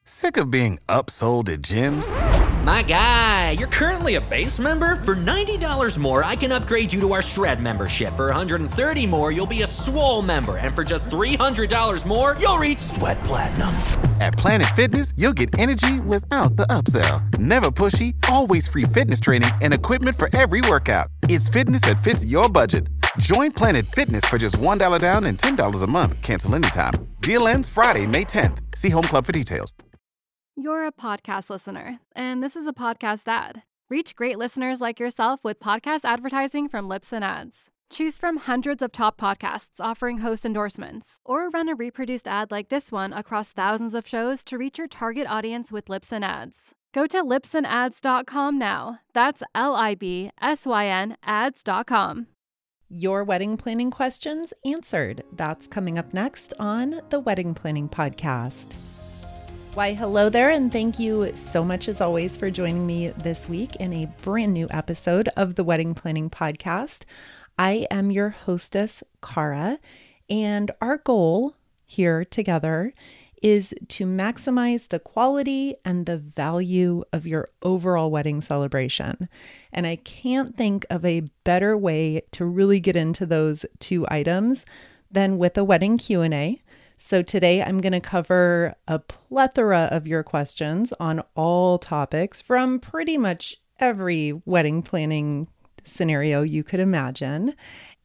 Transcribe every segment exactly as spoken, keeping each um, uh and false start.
Sick of being upsold at gyms? My guy, you're currently a base member? For ninety dollars more, I can upgrade you to our Shred membership. For one hundred thirty dollars more, you'll be a Swole member. And for just three hundred dollars more, you'll reach Sweat Platinum. At Planet Fitness, you'll get energy without the upsell. Never pushy, always free fitness training and equipment for every workout. It's fitness that fits your budget. Join Planet Fitness for just one dollar down and ten dollars a month. Cancel anytime. Deal ends Friday, May tenth. See Home Club for details. You're a podcast listener, and this is a podcast ad. Reach great listeners like yourself with podcast advertising from Libsyn Ads. Choose from hundreds of top podcasts offering host endorsements, or run a reproduced ad like this one across thousands of shows to reach your target audience with Libsyn Ads. Go to libsyn ads dot com now. That's L I B S Y N ads dot com. Your wedding planning questions answered. That's coming up next on the Wedding Planning Podcast. Why, hello there, and thank you so much as always for joining me this week in a brand new episode of the Wedding Planning Podcast. I am your hostess, Cara, and our goal here together is to maximize the quality and the value of your overall wedding celebration. And I can't think of a better way to really get into those two items than with a wedding Q and A. So today I'm going to cover a plethora of your questions on all topics from pretty much every wedding planning scenario you could imagine.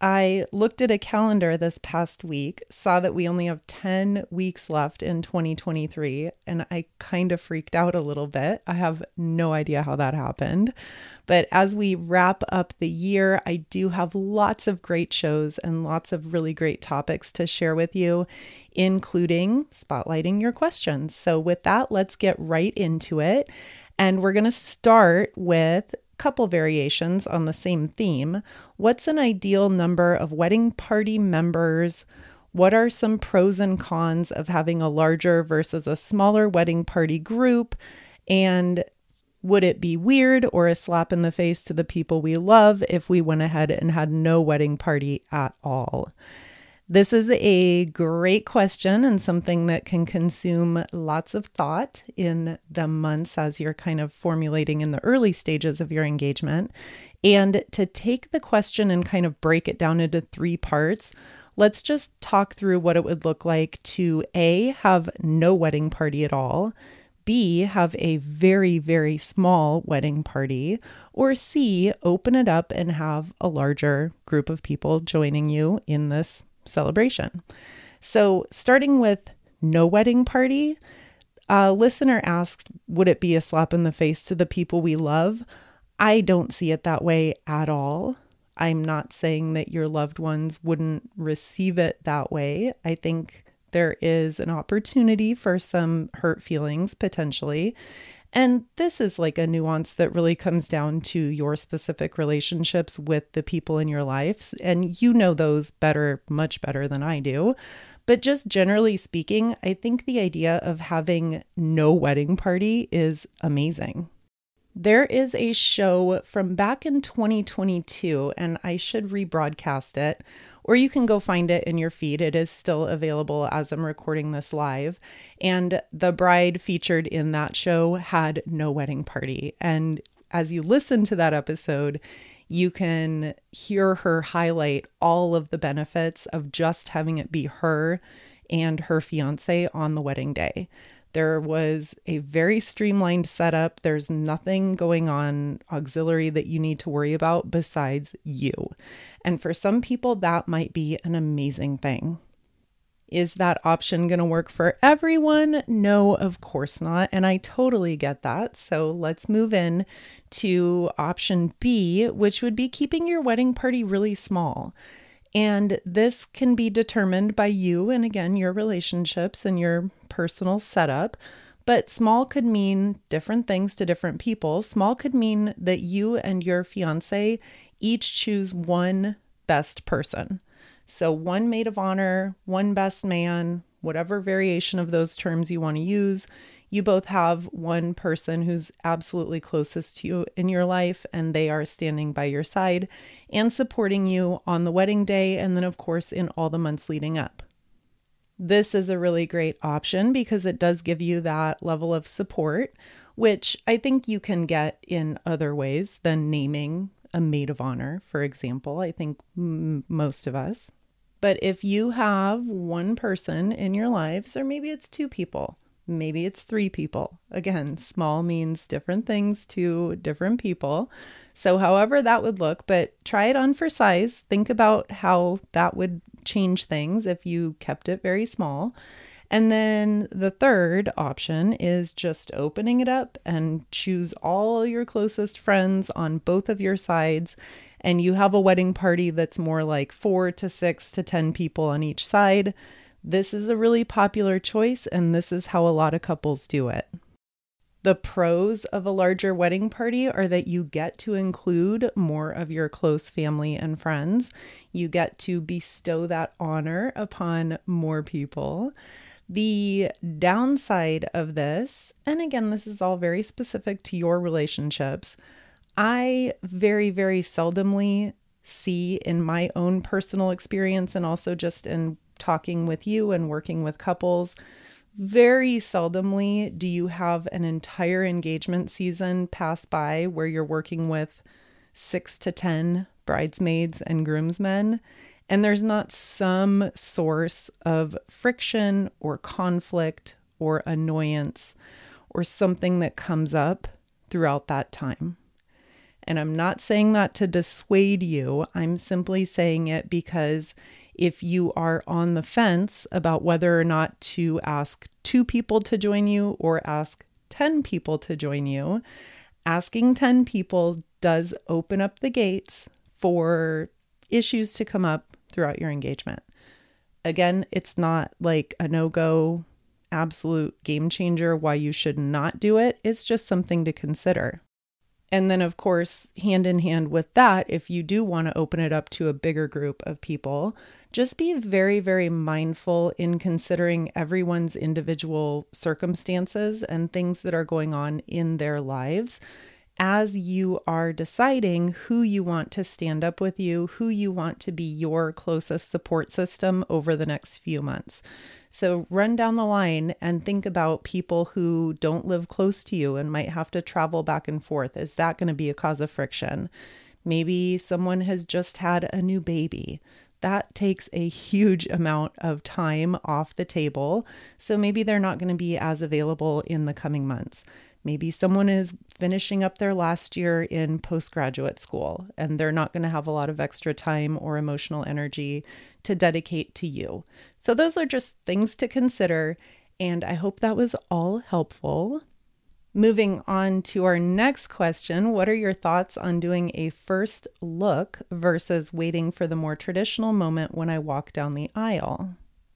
I looked at a calendar this past week, saw that we only have ten weeks left in twenty twenty-three, and I kind of freaked out a little bit. I have no idea how that happened. But as we wrap up the year, I do have lots of great shows and lots of really great topics to share with you, including spotlighting your questions. So with that, let's get right into it. And we're going to start with couple variations on the same theme. What's an ideal number of wedding party members? What are some pros and cons of having a larger versus a smaller wedding party group? And would it be weird or a slap in the face to the people we love if we went ahead and had no wedding party at all? This is a great question and something that can consume lots of thought in the months as you're kind of formulating in the early stages of your engagement. And to take the question and kind of break it down into three parts, let's just talk through what it would look like to A, have no wedding party at all, B, have a very, very small wedding party, or C, open it up and have a larger group of people joining you in this celebration. So starting with no wedding party, a listener asked, would it be a slap in the face to the people we love? I don't see it that way at all. I'm not saying that your loved ones wouldn't receive it that way. I think there is an opportunity for some hurt feelings potentially. And this is like a nuance that really comes down to your specific relationships with the people in your lives. And you know those better, much better than I do. But just generally speaking, I think the idea of having no wedding party is amazing. There is a show from back in twenty twenty-two, and I should rebroadcast it, or you can go find it in your feed. It is still available as I'm recording this live. And the bride featured in that show had no wedding party. And as you listen to that episode, you can hear her highlight all of the benefits of just having it be her and her fiance on the wedding day. There was a very streamlined setup. There's nothing going on auxiliary that you need to worry about besides you. And for some people, that might be an amazing thing. Is that option going to work for everyone? No, of course not. And I totally get that. So let's move in to option B, which would be keeping your wedding party really small. And this can be determined by you and again, your relationships and your personal setup. But small could mean different things to different people. Small could mean that you and your fiance each choose one best person. So one maid of honor, one best man, whatever variation of those terms you want to use. You both have one person who's absolutely closest to you in your life, and they are standing by your side and supporting you on the wedding day, and then, of course, in all the months leading up. This is a really great option because it does give you that level of support, which I think you can get in other ways than naming a maid of honor, for example. I think m- most of us. But if you have one person in your lives, or maybe it's two people, maybe it's three people. Again, small means different things to different people. So however that would look, but try it on for size. Think about how that would change things if you kept it very small. And then the third option is just opening it up and choose all your closest friends on both of your sides. And you have a wedding party that's more like four to six to ten people on each side. This is a really popular choice, and this is how a lot of couples do it. The pros of a larger wedding party are that you get to include more of your close family and friends. You get to bestow that honor upon more people. The downside of this, and again, this is all very specific to your relationships, I very, very seldomly see in my own personal experience and also just in talking with you and working with couples, very seldomly do you have an entire engagement season pass by where you're working with six to ten bridesmaids and groomsmen, and there's not some source of friction or conflict or annoyance or something that comes up throughout that time. And I'm not saying that to dissuade you. I'm simply saying it because if you are on the fence about whether or not to ask two people to join you or ask ten people to join you, asking ten people does open up the gates for issues to come up throughout your engagement. Again, it's not like a no-go, absolute game changer why you should not do it. It's just something to consider. And then, of course, hand in hand with that, if you do want to open it up to a bigger group of people, just be very, very mindful in considering everyone's individual circumstances and things that are going on in their lives as you are deciding who you want to stand up with you, who you want to be your closest support system over the next few months. So run down the line and think about people who don't live close to you and might have to travel back and forth. Is that going to be a cause of friction? Maybe someone has just had a new baby. That takes a huge amount of time off the table. So maybe they're not going to be as available in the coming months. Maybe someone is finishing up their last year in postgraduate school and they're not going to have a lot of extra time or emotional energy to dedicate to you. So those are just things to consider, and I hope that was all helpful. Moving on to our next question, what are your thoughts on doing a first look versus waiting for the more traditional moment when I walk down the aisle?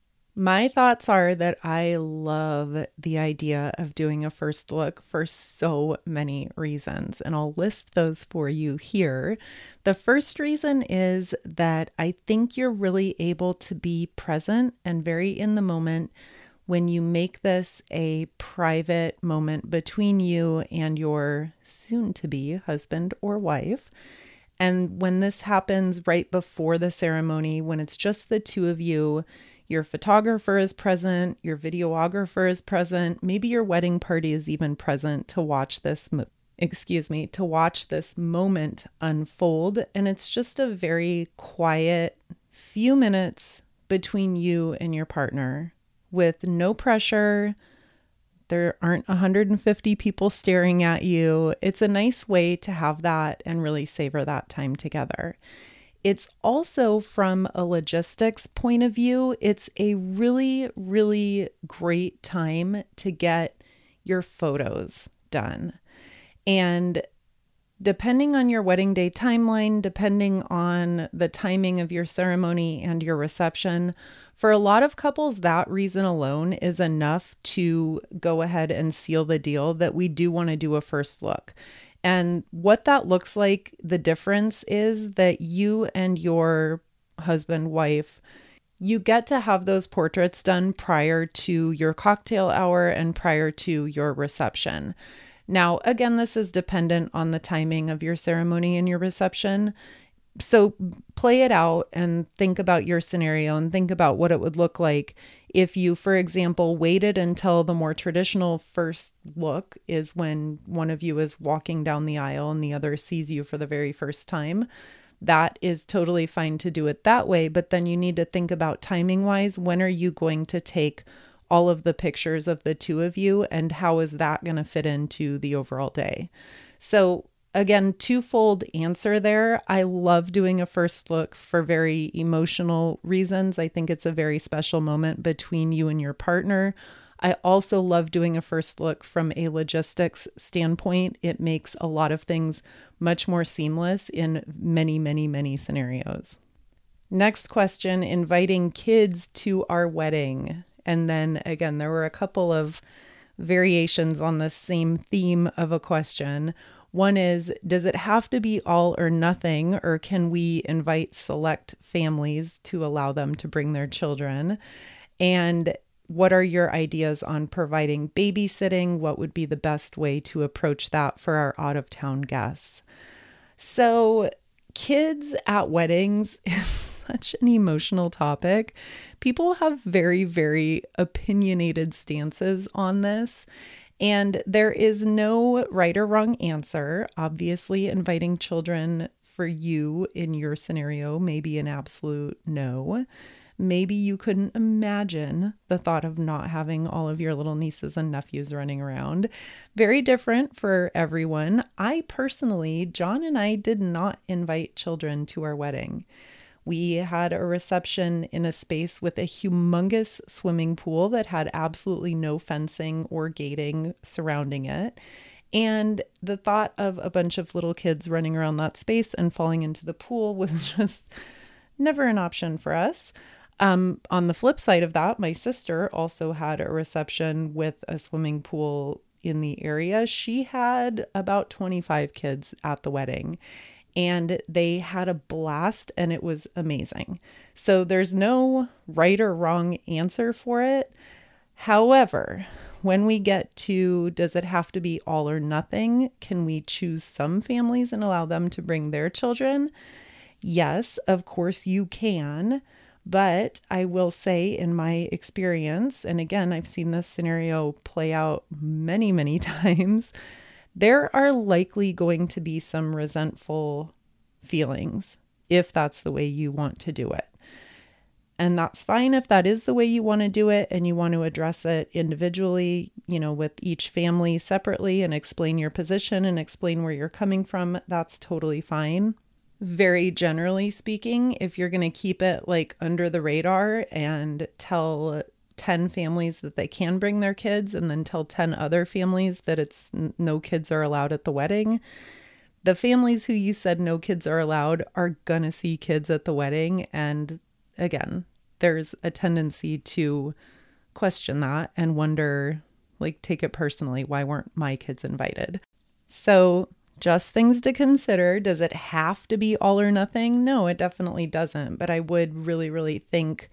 My thoughts are that I love the idea of doing a first look for so many reasons, and I'll list those for you here. The first reason is that I think you're really able to be present and very in the moment when you make this a private moment between you and your soon-to-be husband or wife. And when this happens right before the ceremony, when it's just the two of you, your photographer is present, your videographer is present, maybe your wedding party is even present to watch this, mo- excuse me, to watch this moment unfold. And it's just a very quiet few minutes between you and your partner with no pressure. There aren't one hundred fifty people staring at you. It's a nice way to have that and really savor that time together. It's also, from a logistics point of view, it's a really, really great time to get your photos done. And depending on your wedding day timeline, depending on the timing of your ceremony and your reception, for a lot of couples, that reason alone is enough to go ahead and seal the deal that we do want to do a first look. And what that looks like, the difference is that you and your husband, wife, you get to have those portraits done prior to your cocktail hour and prior to your reception. Now, again, this is dependent on the timing of your ceremony and your reception. So play it out and think about your scenario and think about what it would look like If you, for example, waited until the more traditional first look is when one of you is walking down the aisle and the other sees you for the very first time, that is totally fine to do it that way. But then you need to think about timing wise, when are you going to take all of the pictures of the two of you and how is that going to fit into the overall day? So again, twofold answer there. I love doing a first look for very emotional reasons. I think it's a very special moment between you and your partner. I also love doing a first look from a logistics standpoint. It makes a lot of things much more seamless in many, many, many scenarios. Next question, inviting kids to our wedding. And then again, there were a couple of variations on the same theme of a question. One is, does it have to be all or nothing, or can we invite select families to allow them to bring their children? And what are your ideas on providing babysitting? What would be the best way to approach that for our out-of-town guests? So kids at weddings is such an emotional topic. People have very, very opinionated stances on this. And there is no right or wrong answer. Obviously, inviting children for you in your scenario may be an absolute no. Maybe you couldn't imagine the thought of not having all of your little nieces and nephews running around. Very different for everyone. I personally, John and I did not invite children to our wedding. We had a reception in a space with a humongous swimming pool that had absolutely no fencing or gating surrounding it. And the thought of a bunch of little kids running around that space and falling into the pool was just never an option for us. Um, on the flip side of that, my sister also had a reception with a swimming pool in the area. She had about twenty-five kids at the wedding. And they had a blast and it was amazing. So there's no right or wrong answer for it. However, when we get to, does it have to be all or nothing? Can we choose some families and allow them to bring their children? Yes, of course you can. But I will say in my experience, and again, I've seen this scenario play out many, many times, there are likely going to be some resentful feelings if that's the way you want to do it. And that's fine if that is the way you want to do it and you want to address it individually, you know, with each family separately and explain your position and explain where you're coming from. That's totally fine. Very generally speaking, if you're going to keep it like under the radar and tell ten families that they can bring their kids and then tell ten other families that it's no kids are allowed at the wedding, the families who you said no kids are allowed are gonna see kids at the wedding. And again, there's a tendency to question that and wonder, like, take it personally. Why weren't my kids invited? So just things to consider. Does it have to be all or nothing? No, it definitely doesn't. But I would really, really think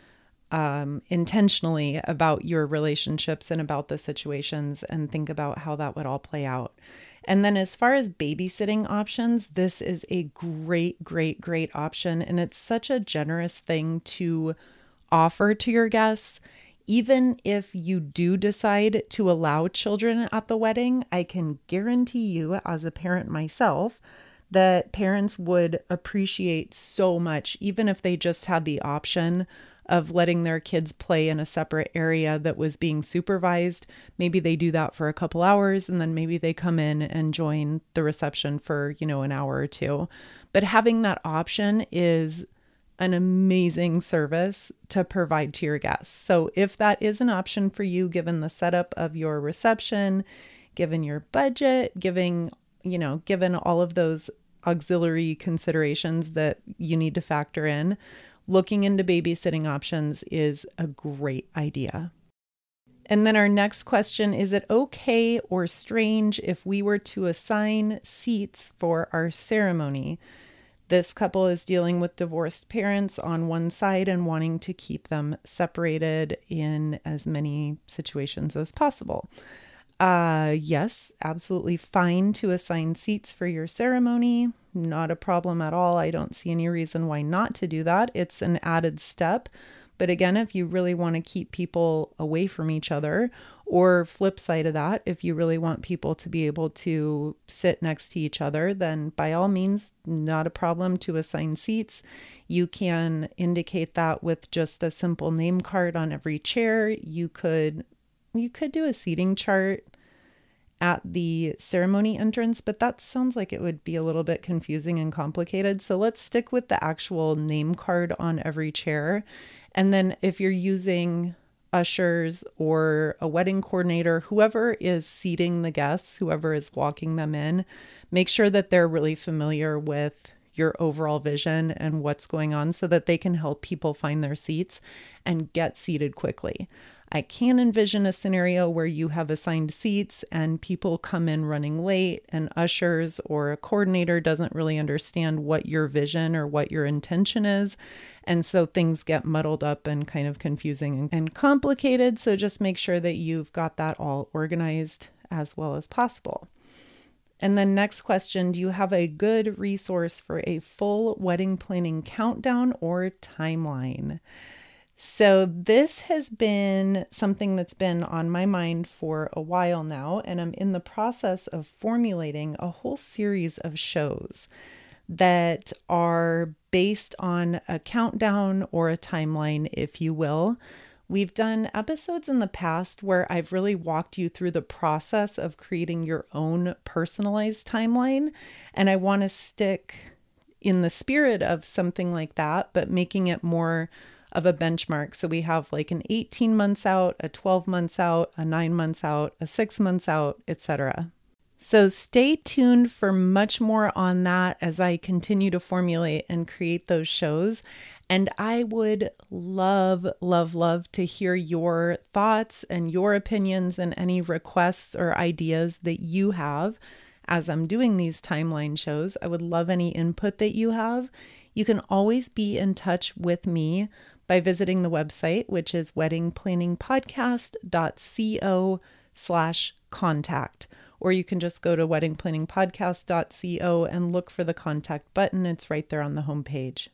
Um, intentionally about your relationships and about the situations and think about how that would all play out. And then as far as babysitting options, this is a great, great, great option. And it's such a generous thing to offer to your guests. Even if you do decide to allow children at the wedding, I can guarantee you as a parent myself that parents would appreciate so much, even if they just had the option of letting their kids play in a separate area that was being supervised. Maybe they do that for a couple hours and then maybe they come in and join the reception for, you know, an hour or two. But having that option is an amazing service to provide to your guests. So if that is an option for you, given the setup of your reception, given your budget, giving, you know, given all of those auxiliary considerations that you need to factor in, looking into babysitting options is a great idea. And then our next question, is it okay or strange if we were to assign seats for our ceremony? This couple is dealing with divorced parents on one side and wanting to keep them separated in as many situations as possible. Uh, yes, absolutely fine to assign seats for your ceremony. Not a problem at all. I don't see any reason why not to do that. It's an added step, But again, if you really want to keep people away from each other, or flip side of that, if you really want people to be able to sit next to each other, then by all means, not a problem to assign seats. You can indicate that with just a simple name card on every chair. You could, you could do a seating chart at the ceremony entrance, but that sounds like it would be a little bit confusing and complicated. So let's stick with the actual name card on every chair. And then if you're using ushers or a wedding coordinator, whoever is seating the guests, whoever is walking them in, make sure that they're really familiar with your overall vision and what's going on so that they can help people find their seats and get seated quickly. I can envision a scenario where you have assigned seats and people come in running late, and ushers or a coordinator doesn't really understand what your vision or what your intention is. And so things get muddled up and kind of confusing and complicated. So just make sure that you've got that all organized as well as possible. And then next question, do you have a good resource for a full wedding planning countdown or timeline? So this has been something that's been on my mind for a while now, and I'm in the process of formulating a whole series of shows that are based on a countdown or a timeline, if you will. We've done episodes in the past where I've really walked you through the process of creating your own personalized timeline, and I want to stick in the spirit of something like that, but making it more of a benchmark. So we have like an eighteen months out, a twelve months out, a nine months out, a six months out, et cetera. So stay tuned for much more on that as I continue to formulate and create those shows. And I would love, love, love to hear your thoughts and your opinions and any requests or ideas that you have as I'm doing these timeline shows. I would love any input that you have. You can always be in touch with me by visiting the website, which is weddingplanningpodcast.co slash contact. Or you can just go to weddingplanningpodcast.co and look for the contact button. It's right there on the homepage.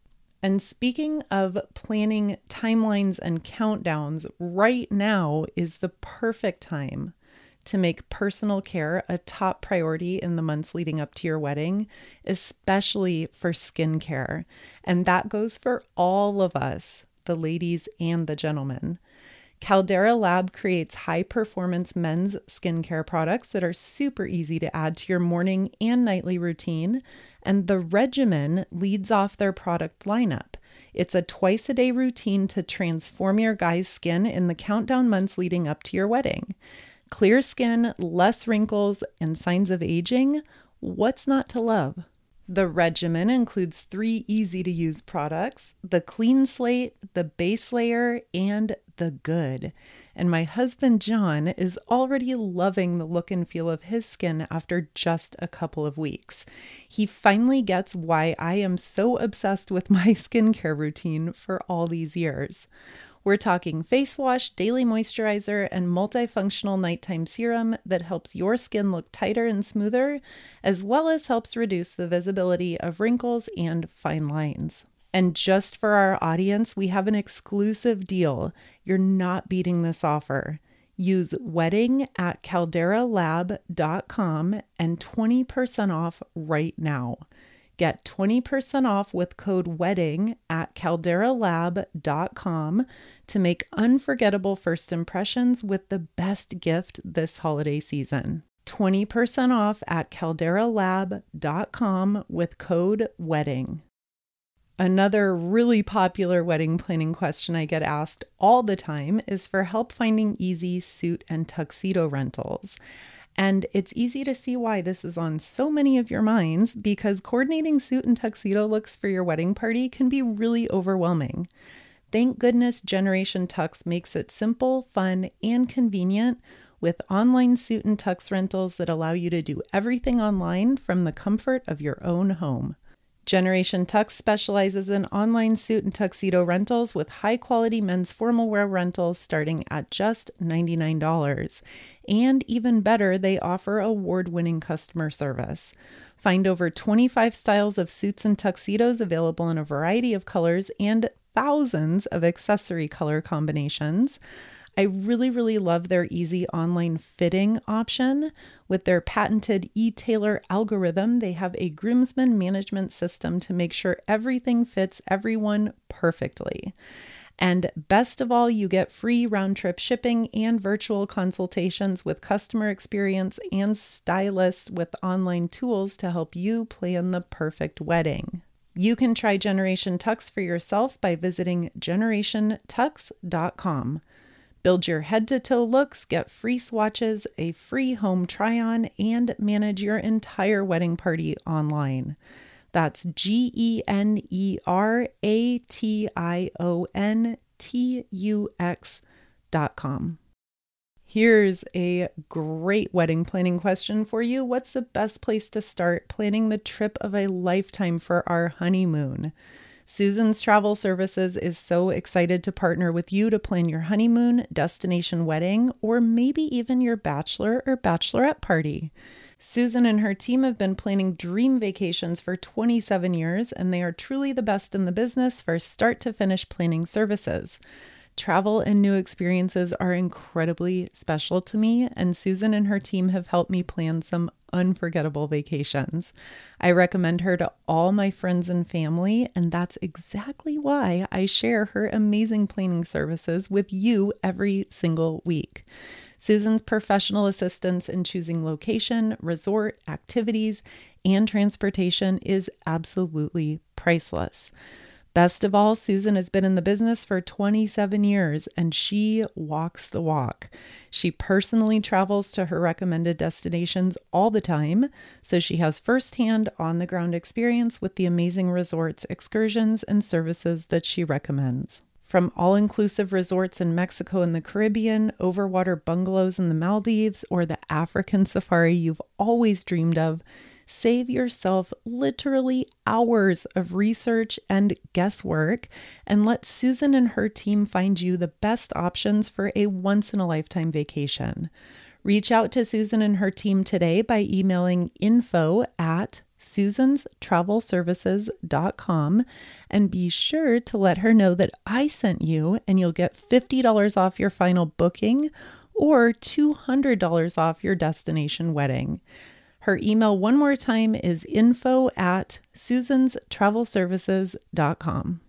And speaking of planning timelines and countdowns, right now is the perfect time to make personal care a top priority in the months leading up to your wedding, especially for skincare. And that goes for all of us, the ladies and the gentlemen. Caldera Lab creates high-performance men's skincare products that are super easy to add to your morning and nightly routine, and the Regimen leads off their product lineup. It's a twice-a-day routine to transform your guy's skin in the countdown months leading up to your wedding. Clear skin, less wrinkles, and signs of aging. What's not to love? The Regimen includes three easy-to-use products: the Clean Slate, the Base Layer, and the Good. And my husband, John, is already loving the look and feel of his skin after just a couple of weeks. He finally gets why I am so obsessed with my skincare routine for all these years. We're talking face wash, daily moisturizer, and multifunctional nighttime serum that helps your skin look tighter and smoother, as well as helps reduce the visibility of wrinkles and fine lines. And just for our audience, we have an exclusive deal. You're not beating this offer. Use wedding at caldera lab dot com and twenty percent off right now. Get twenty percent off with code WEDDING at caldera lab dot com to make unforgettable first impressions with the best gift this holiday season. twenty percent off at caldera lab dot com with code WEDDING. Another really popular wedding planning question I get asked all the time is for help finding easy suit and tuxedo rentals. And it's easy to see why this is on so many of your minds, because coordinating suit and tuxedo looks for your wedding party can be really overwhelming. Thank goodness Generation Tux makes it simple, fun, and convenient with online suit and tux rentals that allow you to do everything online from the comfort of your own home. Generation Tux specializes in online suit and tuxedo rentals with high-quality men's formal wear rentals starting at just ninety-nine dollars. And even better, they offer award-winning customer service. Find over twenty-five styles of suits and tuxedos available in a variety of colors and thousands of accessory color combinations. I really, really love their easy online fitting option. With their patented e-tailor algorithm, they have a groomsmen management system to make sure everything fits everyone perfectly. And best of all, you get free round-trip shipping and virtual consultations with customer experience and stylists with online tools to help you plan the perfect wedding. You can try Generation Tux for yourself by visiting generation tux dot com. Build your head-to-toe looks, get free swatches, a free home try-on, and manage your entire wedding party online. That's G E N E R A T I O N T U X dot com. Here's a great wedding planning question for you. What's the best place to start planning the trip of a lifetime for our honeymoon? Susan's Travel Services is so excited to partner with you to plan your honeymoon, destination wedding, or maybe even your bachelor or bachelorette party. Susan and her team have been planning dream vacations for twenty-seven years, and they are truly the best in the business for start to finish planning services. Travel and new experiences are incredibly special to me, and Susan and her team have helped me plan some unforgettable vacations. I recommend her to all my friends and family, and that's exactly why I share her amazing planning services with you every single week. Susan's professional assistance in choosing location, resort, activities, and transportation is absolutely priceless. Best of all, Susan has been in the business for twenty-seven years, and she walks the walk. She personally travels to her recommended destinations all the time, so she has firsthand on-the-ground experience with the amazing resorts, excursions, and services that she recommends. From all-inclusive resorts in Mexico and the Caribbean, overwater bungalows in the Maldives, or the African safari you've always dreamed of, save yourself literally hours of research and guesswork and let Susan and her team find you the best options for a once-in-a-lifetime vacation. Reach out to Susan and her team today by emailing info at susans travel services dot com and be sure to let her know that I sent you, and you'll get fifty dollars off your final booking or two hundred dollars off your destination wedding. Her email one more time is info at susans travel services dot com.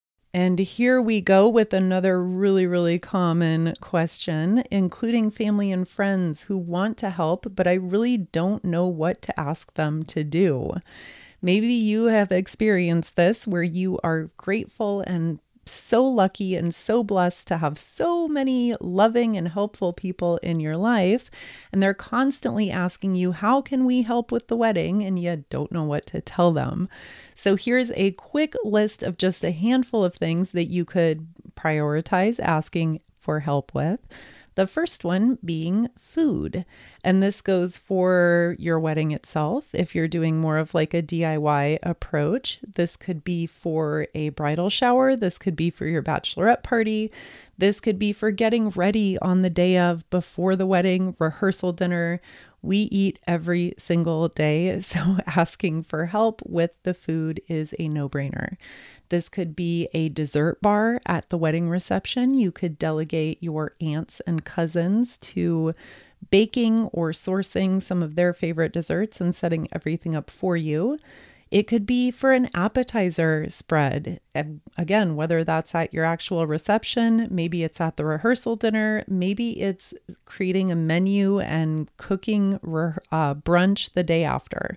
And here we go with another really, really common question, including family and friends who want to help, but I really don't know what to ask them to do. Maybe you have experienced this where you are grateful and so lucky and so blessed to have so many loving and helpful people in your life, and they're constantly asking you, how can we help with the wedding? And you don't know what to tell them. So here's a quick list of just a handful of things that you could prioritize asking for help with. The first one being food. And this goes for your wedding itself. If you're doing more of like a D I Y approach, this could be for a bridal shower. This could be for your bachelorette party. This could be for getting ready on the day of, before the wedding, rehearsal dinner. We eat every single day, so asking for help with the food is a no-brainer. This could be a dessert bar at the wedding reception. You could delegate your aunts and cousins to baking or sourcing some of their favorite desserts and setting everything up for you. It could be for an appetizer spread. Again, whether that's at your actual reception, maybe it's at the rehearsal dinner, maybe it's creating a menu and cooking uh, brunch the day after.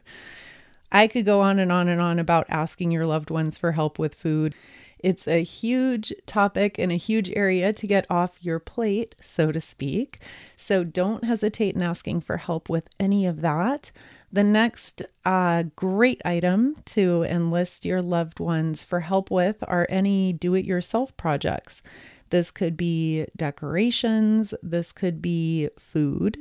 I could go on and on and on about asking your loved ones for help with food. It's a huge topic and a huge area to get off your plate, so to speak. So don't hesitate in asking for help with any of that. The next uh, great item to enlist your loved ones for help with are any do-it-yourself projects. This could be decorations. This could be food.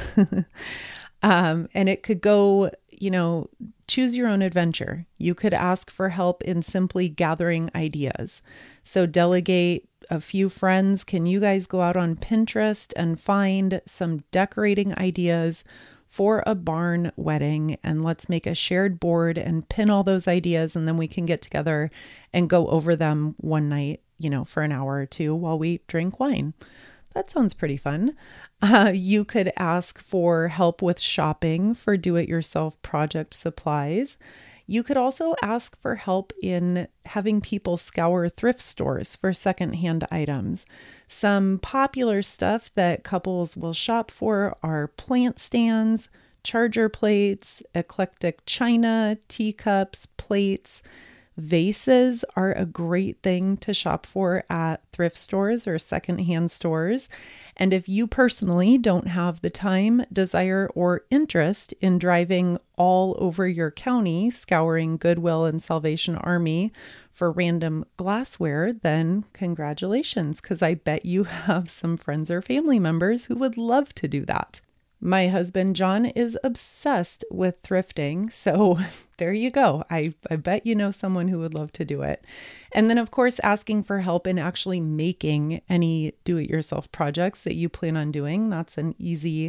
um, and it could go, you know, choose your own adventure. You could ask for help in simply gathering ideas. So delegate a few friends. Can you guys go out on Pinterest and find some decorating ideas for a barn wedding, and let's make a shared board and pin all those ideas, and then we can get together and go over them one night, you know, for an hour or two while we drink wine. That sounds pretty fun. Uh, you could ask for help with shopping for do-it-yourself project supplies. You could also ask for help in having people scour thrift stores for secondhand items. Some popular stuff that couples will shop for are plant stands, charger plates, eclectic china, teacups, plates. Vases are a great thing to shop for at thrift stores or secondhand stores. And if you personally don't have the time, desire, or interest in driving all over your county, scouring Goodwill and Salvation Army for random glassware, then congratulations, because I bet you have some friends or family members who would love to do that. My husband, John, is obsessed with thrifting. So there you go. I, I bet you know someone who would love to do it. And then, of course, asking for help in actually making any do-it-yourself projects that you plan on doing. That's an easy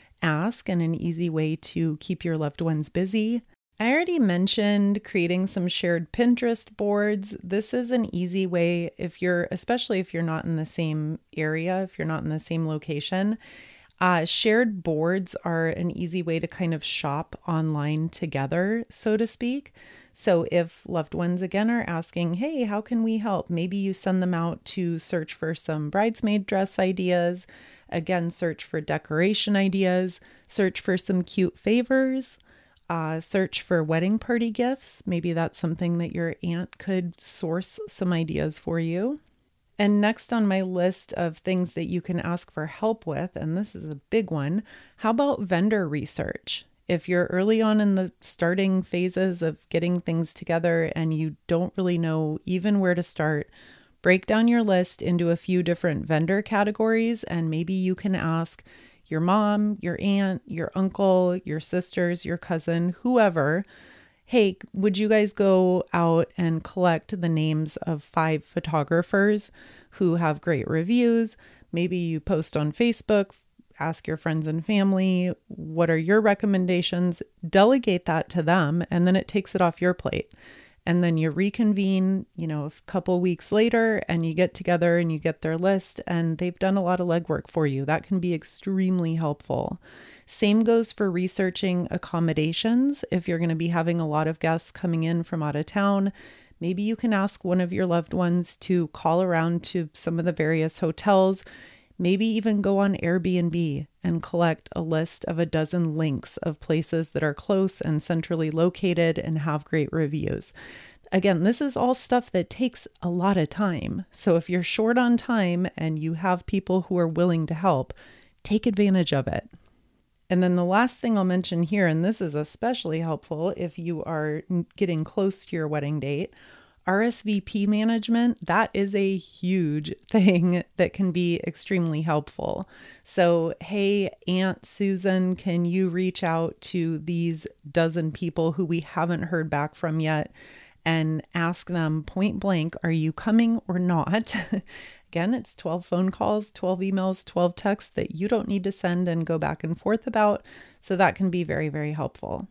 ask and an easy way to keep your loved ones busy. I already mentioned creating some shared Pinterest boards. This is an easy way if you're, especially if you're not in the same area, if you're not in the same location. Uh, shared boards are an easy way to kind of shop online together, so to speak. So if loved ones again are asking, hey, how can we help? Maybe you send them out to search for some bridesmaid dress ideas. Again, search for decoration ideas, search for some cute favors, uh, search for wedding party gifts. Maybe that's something that your aunt could source some ideas for you. And next on my list of things that you can ask for help with, and this is a big one, how about vendor research? If you're early on in the starting phases of getting things together and you don't really know even where to start, break down your list into a few different vendor categories, and maybe you can ask your mom, your aunt, your uncle, your sisters, your cousin, whoever, hey, would you guys go out and collect the names of five photographers who have great reviews? Maybe you post on Facebook, ask your friends and family, what are your recommendations? Delegate that to them, and then it takes it off your plate. And then you reconvene, you know, a couple weeks later, and you get together and you get their list, and they've done a lot of legwork for you. That can be extremely helpful. Same goes for researching accommodations. If you're going to be having a lot of guests coming in from out of town, maybe you can ask one of your loved ones to call around to some of the various hotels, maybe even go on Airbnb and collect a list of a dozen links of places that are close and centrally located and have great reviews. Again, this is all stuff that takes a lot of time. So if you're short on time and you have people who are willing to help, take advantage of it. And then the last thing I'll mention here, and this is especially helpful if you are getting close to your wedding date, R S V P management, that is a huge thing that can be extremely helpful. So, hey, Aunt Susan, can you reach out to these dozen people who we haven't heard back from yet and ask them point blank, are you coming or not? Again, it's twelve phone calls, twelve emails, twelve texts that you don't need to send and go back and forth about. So that can be very, very helpful.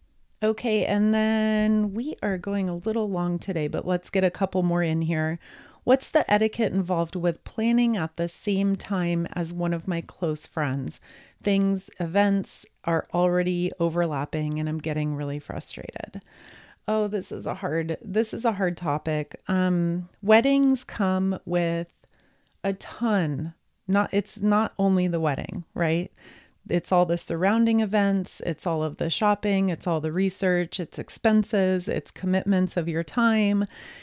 Okay, and then we are going a little long today, but let's get a couple more in here. What's the etiquette involved with planning at the same time as one of my close friends? Things, events are already overlapping and I'm getting really frustrated. Oh, this is a hard, this is a hard topic. Um, weddings come with a ton, not, it's not only the wedding, right? It's all the surrounding events, it's all of the shopping, it's all the research, it's expenses, it's commitments of your time.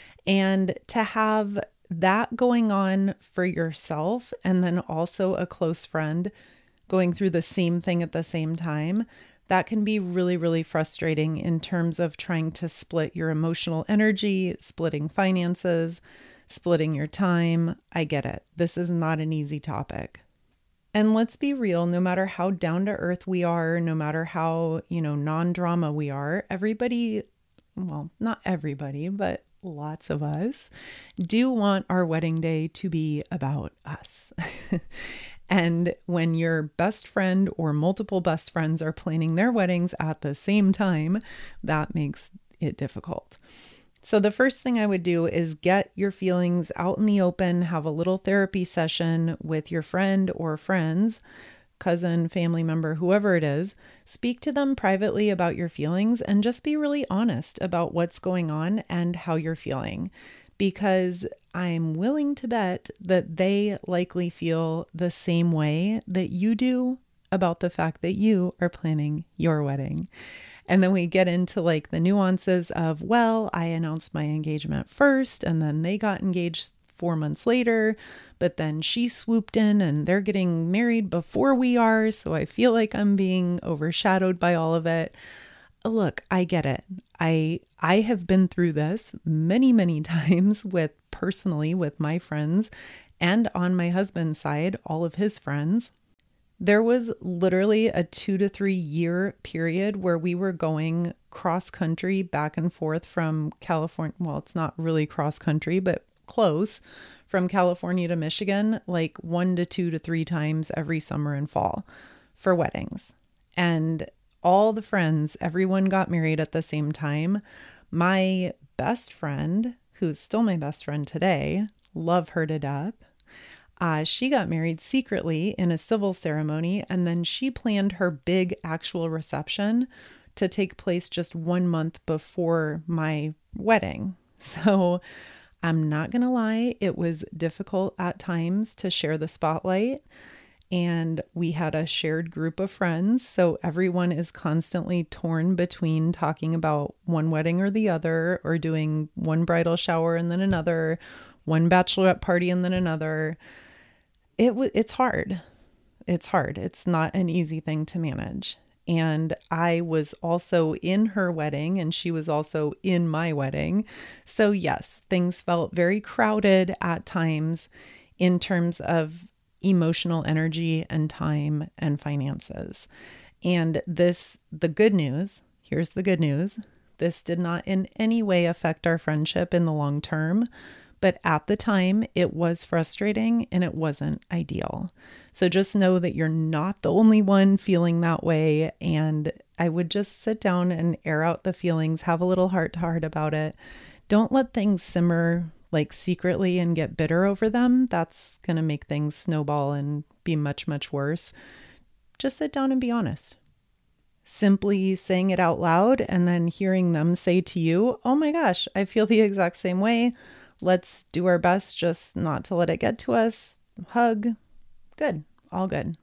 And to have that going on for yourself and then also a close friend going through the same thing at the same time, that can be really, really frustrating in terms of trying to split your emotional energy, splitting finances, splitting your time. I get it. This is not an easy topic. And let's be real, no matter how down to earth we are, no matter how, you know, non-drama we are, everybody, well, not everybody, but lots of us do want our wedding day to be about us. And when your best friend or multiple best friends are planning their weddings at the same time, that makes it difficult. So the first thing I would do is get your feelings out in the open, have a little therapy session with your friend or friends, cousin, family member, whoever it is. Speak to them privately about your feelings and just be really honest about what's going on and how you're feeling. Because I'm willing to bet that they likely feel the same way that you do about the fact that you are planning your wedding. And then we get into like the nuances of, well, I announced my engagement first and then they got engaged four months later, but then she swooped in and they're getting married before we are. So I feel like I'm being overshadowed by all of it. Look, I get it. I I have been through this many, many times with personally with my friends and on my husband's side, all of his friends. There was literally a two to three year period where we were going cross country back and forth from California. Well, it's not really cross country, but close, from California to Michigan, like one to two to three times every summer and fall for weddings. And all the friends, everyone got married at the same time. My best friend, who's still my best friend today, love her to death. Uh, she got married secretly in a civil ceremony, and then she planned her big actual reception to take place just one month before my wedding. So I'm not going to lie, it was difficult at times to share the spotlight. And we had a shared group of friends. So everyone is constantly torn between talking about one wedding or the other, or doing one bridal shower and then another, one bachelorette party and then another. It w- it's hard. It's hard. It's not an easy thing to manage. And I was also in her wedding and she was also in my wedding. So yes, things felt very crowded at times in terms of emotional energy and time and finances. And this, the good news, here's the good news. This did not in any way affect our friendship in the long term, but at the time it was frustrating and it wasn't ideal. So just know that you're not the only one feeling that way. And I would just sit down and air out the feelings, have a little heart to heart about it. Don't let things simmer like secretly and get bitter over them. That's going to make things snowball and be much, much worse. Just sit down and be honest. Simply saying it out loud and then hearing them say to you, oh my gosh, I feel the exact same way. Let's do our best just not to let it get to us. Hug. Good. All good.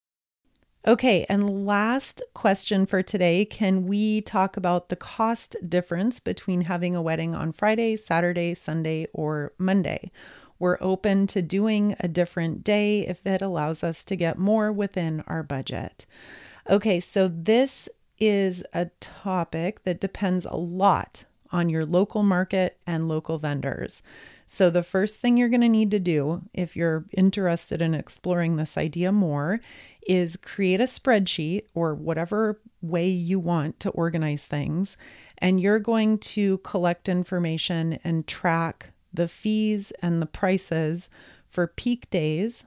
Okay, and last question for today. Can we talk about the cost difference between having a wedding on Friday, Saturday, Sunday, or Monday? We're open to doing a different day if it allows us to get more within our budget. Okay, so this is a topic that depends a lot on your local market and local vendors. So the first thing you're going to need to do if you're interested in exploring this idea more is create a spreadsheet or whatever way you want to organize things. And you're going to collect information and track the fees and the prices for peak days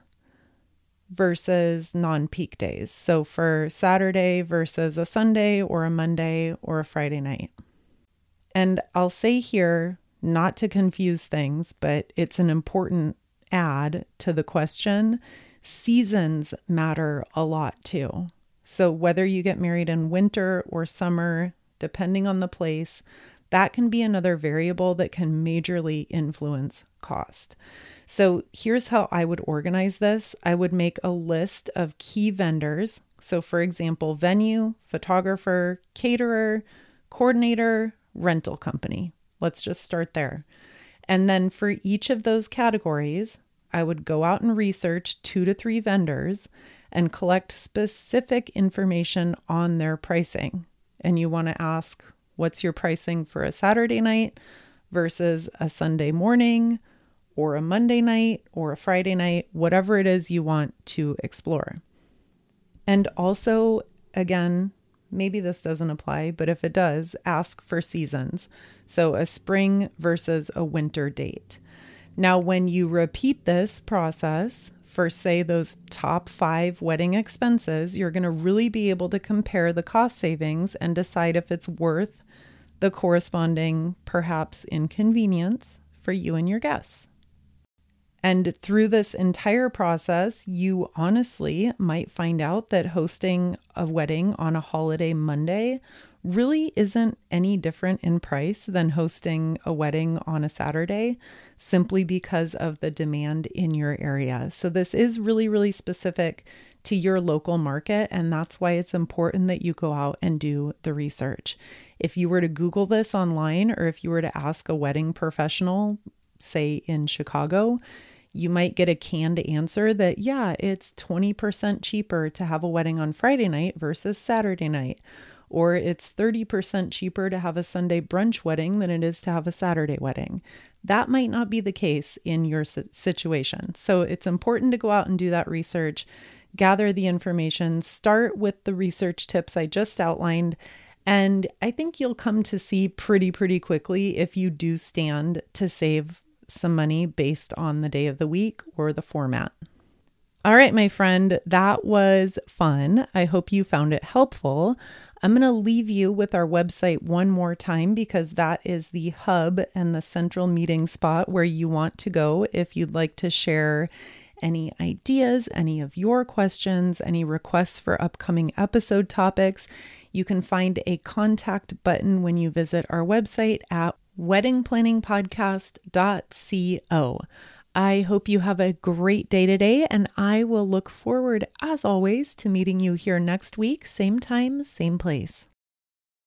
versus non-peak days. So for Saturday versus a Sunday or a Monday or a Friday night. And I'll say here, not to confuse things, but it's an important add to the question. Seasons matter a lot too. So whether you get married in winter or summer, depending on the place, that can be another variable that can majorly influence cost. So here's how I would organize this. I would make a list of key vendors. So for example, venue, photographer, caterer, coordinator, rental company. Let's just start there. And then for each of those categories, I would go out and research two to three vendors and collect specific information on their pricing. And you want to ask, what's your pricing for a Saturday night versus a Sunday morning or a Monday night or a Friday night, whatever it is you want to explore. And also, again, maybe this doesn't apply, but if it does, ask for seasons. So a spring versus a winter date. Now, when you repeat this process for, say, those top five wedding expenses, you're going to really be able to compare the cost savings and decide if it's worth the corresponding, perhaps, inconvenience for you and your guests. And through this entire process, you honestly might find out that hosting a wedding on a holiday Monday really isn't any different in price than hosting a wedding on a Saturday, simply because of the demand in your area. So this is really, really specific to your local market, and that's why it's important that you go out and do the research. If you were to Google this online, or if you were to ask a wedding professional, say in Chicago, you might get a canned answer that, yeah, it's twenty percent cheaper to have a wedding on Friday night versus Saturday night. Or it's thirty percent cheaper to have a Sunday brunch wedding than it is to have a Saturday wedding. That might not be the case in your situation. So it's important to go out and do that research, gather the information, start with the research tips I just outlined. And I think you'll come to see pretty, pretty quickly if you do stand to save some money based on the day of the week or the format. All right, my friend, that was fun. I hope you found it helpful. I'm going to leave you with our website one more time, because that is the hub and the central meeting spot where you want to go if you'd like to share any ideas, any of your questions, any requests for upcoming episode topics. You can find a contact button when you visit our website at wedding planning podcast dot co. I hope you have a great day today, and I will look forward, as always, to meeting you here next week, same time, same place.